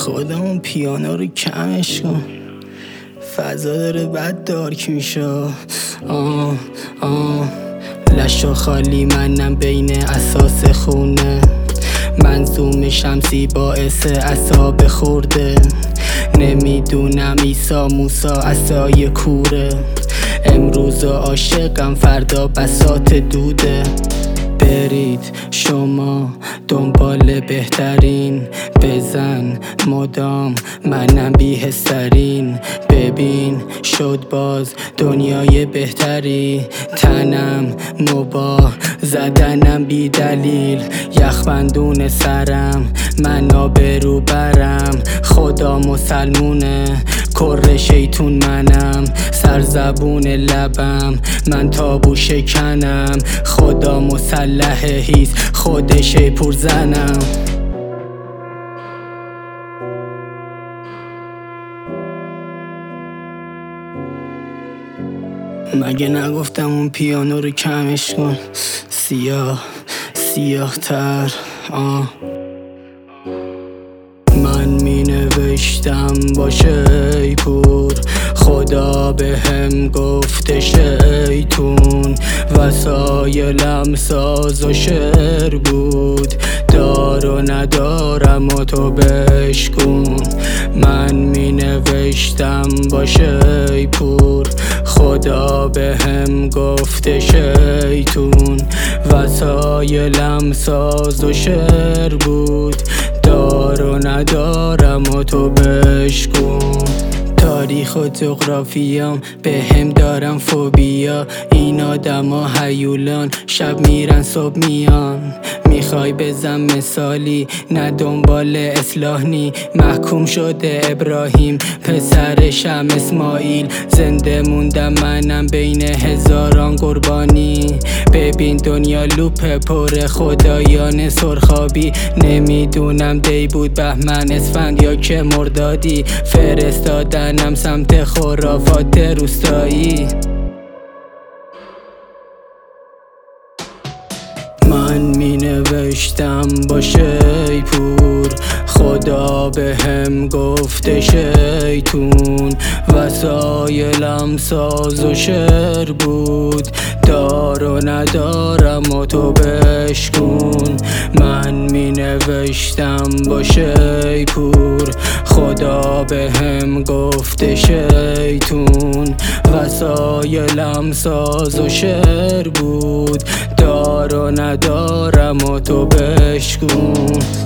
خدا اون پیانو رو کمش کن، فضا داره بد دارک میشه. لشا خالی منم بین اساس خونه، منظوم شمسی باعث اعصاب خورده. نمیدونم عیسی موسی عصای کوره، امروز عاشقم فردا بساط دوده. برید شما دنبال بهترین، بزن مدام منم بی‌حس‌ترین. ببین شد باز دنیای بهتری، تنم مباه زدنم بی دلیل. یخبندون سرم من آبرو برم، خدا مسلمونه کر شیطون منم. سرزبون لبم من تابو شکنم، خدا مسلح هیست خودش پر زنم. مگه نگفتم اون پیانو رو کمش کن، سیاه تر. من می نوشتم با شیپور، خدا به هم گفته شیطون. وسایلم ساز و شعر بود، دار و ندارم و تو بشکن. من می نوشتم با شیپور، خدا به هم گفته شیطون. وسایلم ساز و شعر بود، دار و ندارم و تو بشکن. تاریخ و جغرافیام به هم دارم فوبیا، این آدما هیولان شب میرن صبح میان. میخوای بزن مثالی نه دنبال اصلاح نی، محکوم شده ابراهیم پسرشم اسماعیل. زنده موندم منم بین هزاران قربانی، ببین دنیا لوپ پر خدایان سرخابی. نمیدونم دی بود بهمن اسفند یا که مردادی، فرستادنم سمت خرافات روستایی. من می نوشتم با شیپور، خدا به هم گفته شیطون. وسایلم ساز و شعر بود، دار و ندارم و تو بشکن. من می نوشتم با شیپور، خدا به هم گفته شیطون. وسایلم ساز و شعر بود، دار و ندارم و تو بشکن.